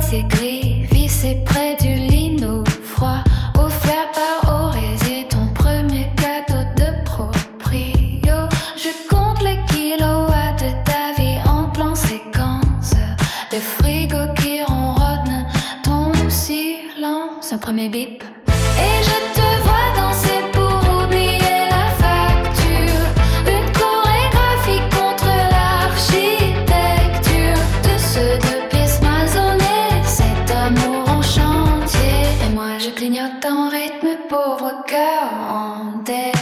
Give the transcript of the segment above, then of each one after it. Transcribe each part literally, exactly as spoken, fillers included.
c'est gris, vissé près du lino froid, offert par Orésé, ton premier cadeau de proprio. Je compte les kilowatts de ta vie en plan séquence, le frigo qui ronronne, ton silence, un premier bip. Et je te vois danser pour oublier la facture, une chorégraphie contre l'architecture de ce deux pièces maçonnées, cet amour en chantier. Et moi je clignote en rythme, pauvre cœur endetté.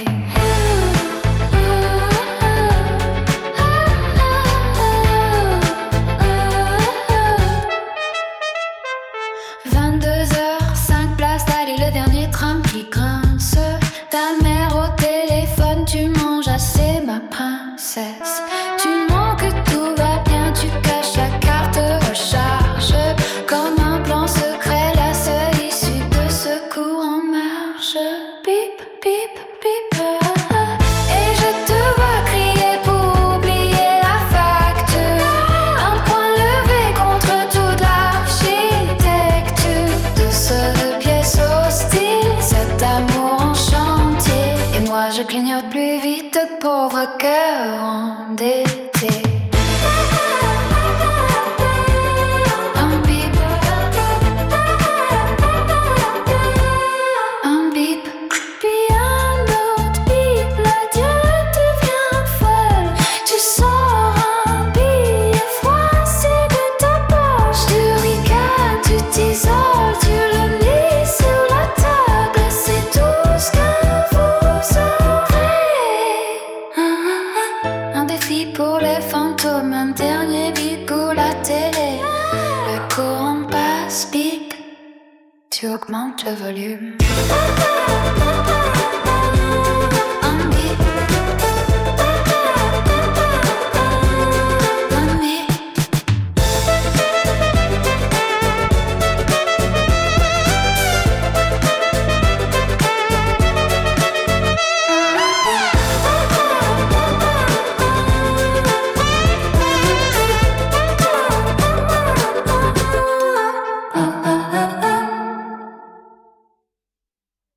vingt-deux heures, cinq places d'aller, le dernier tram qui grince. Ta mère au téléphone, tu manges assez ma princesse. Tu mens que tout va bien, tu caches la carte recharge. Comme un plan secret, la seule issue de ce cours en marche. Pip, pip, pip. Et je te vois crier pour oublier la facture, un point levé contre toute l'architecture de ce pièce hostile, cet amour en chantier. Et moi je clignote plus vite, pauvre cœur endetté. Un bip, un bip, puis un autre bip. L'adieu devient folle. Tu sors un billet froissé de ta poche. Tu ricanes, tu t'isoles, tu le lis sur la table. C'est tout ce que vous aurez. Un défi pour les fantômes, un dernier bip pour la télé. Le courant passe, bip, tu augmentes le volume.